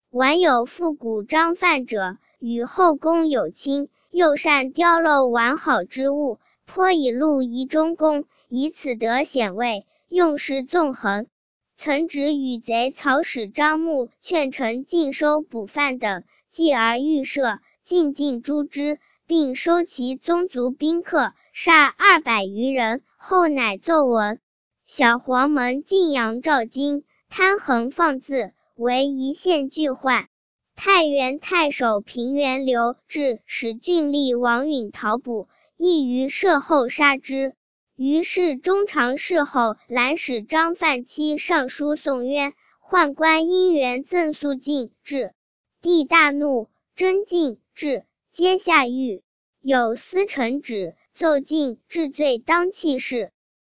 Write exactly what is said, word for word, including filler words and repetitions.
晚有复古张范者，与后宫有亲，又善雕镂完好之物，颇以录仪中宫，以此得显位，用事纵横。曾指与贼曹使张牧劝臣尽收捕犯等，继而预设，尽尽诛之，并收其宗族宾客，杀二百余人。后乃奏闻，小黄门晋阳赵京贪横放肆，为一县巨患。太原太守平原刘志使郡吏王允讨捕，亦于射后杀之。于是中常侍候蓝使张范期上书宋曰：宦官因缘赠肃进至，帝大怒，征进至，皆下狱。有司臣旨奏进治罪当弃市。